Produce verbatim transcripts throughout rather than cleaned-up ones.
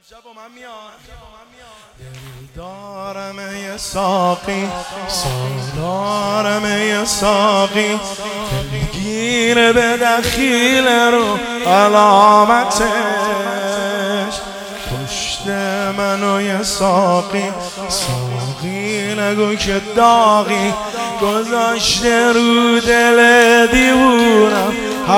دل دارم یه ساقی، سالارم یه ساقی، دلگیر به دخیل رو علامتش، پشت منو یه ساقی، ساقی نگو که داغی، گذاشته رو دل دیوونم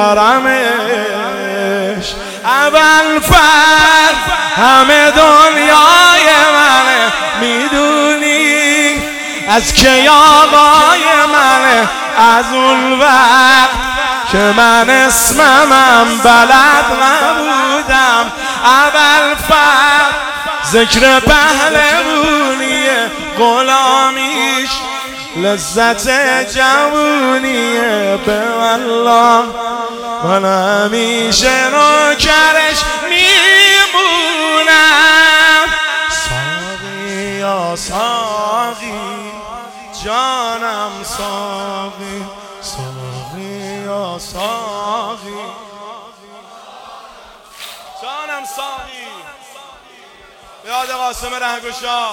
حرمش. اول فرد همه دنیای منه، میدونی از کی آقای منه، از اون وقت که من اسممم بلد نبودم. اول فرد ذکر پهلوونیه، غلامیش لذت جوونیه. به والله من همیشه نوکرش میمونم. ساقی یا ساقی جانم، ساقی ساقی یا ساقی جانم، ساقی به یاد قاسم رهگشا.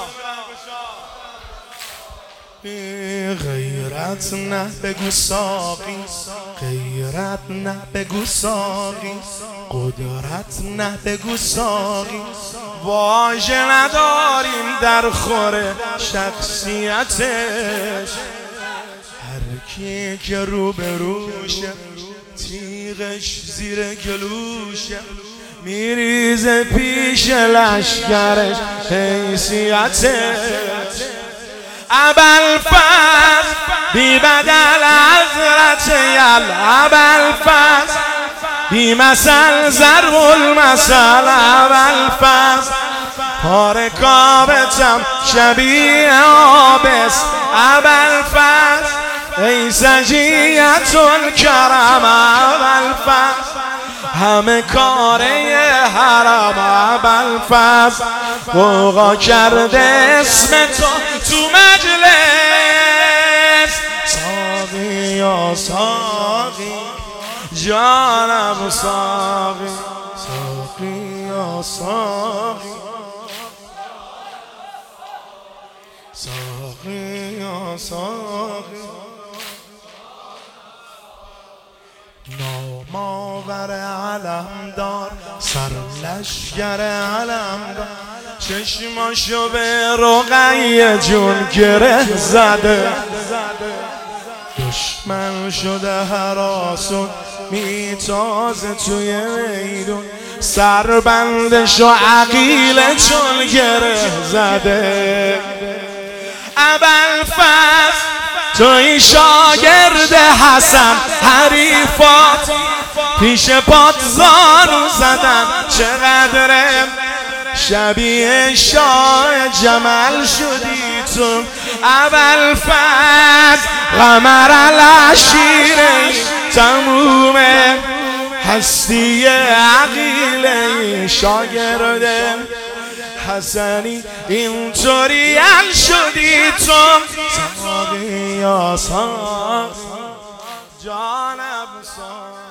غیرت نه بگو ساقی، غیرت نه بگو ساقی، قدرت نه بگو ساقی، واژه نداریم در خور شخصیتش. هر کی که رو به روشه، تیغش زیر گلوشه، میریزه پیش لشکرش حیثیتش. ابوالفضل بی بدل حضرت یل، ابوالفضل بی مثل ضرب المثل، ابوالفضل پاره کابتم شبیه آبست، ابوالفضل ای سجیت الکرم، ابوالفضل همه کاره حرم، ابوالفضل غوغا کرده اسم تو تو مجلس. ساقی یا ساقی جانم، ساقی ساقی یا ساقی، ساقی یا ساقی. نامآور علمدار، سر لشکر علمدار، چشماشو به رقیه جون گره زده، دشمن شده هراسون میتازه توی میدون، سربندشو عقیله چون گره زده. ابوالفضل توی شاگرد حسن، حریفات پیش پات زانو زدن، چقدر شبیه شاه جمل شدی تو. ابوالفضل قمر العشیره، تموم هستی عقیله، شاگرد حسنی اینطوری ال شدی تو. ساقی یا ساقی جانم، ساقی